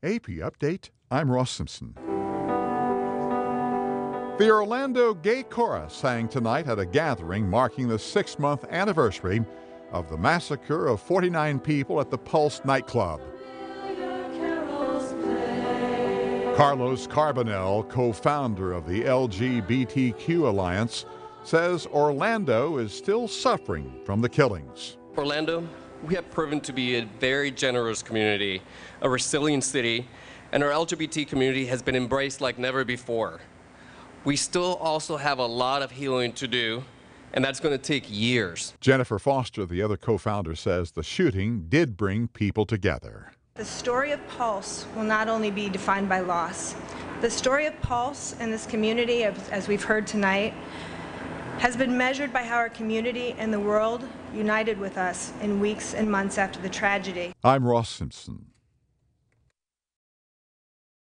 AP Update, I'm Ross Simpson. The Orlando Gay Chorus sang tonight at a gathering marking the 6-month anniversary of the massacre of 49 people at the Pulse nightclub. Carlos Carbonell, co-founder of the LGBTQ Alliance, says Orlando is still suffering from the killings. Orlando, we have proven to be a very generous community, a resilient city, and our LGBT community has been embraced like never before. We still also have a lot of healing to do, and that's going to take years. Jennifer Foster, the other co-founder, says the shooting did bring people together. The story of Pulse will not only be defined by loss. The story of Pulse and this community, as we've heard tonight, has been measured by how our community and the world united with us in weeks and months after the tragedy. I'm Ross Simpson.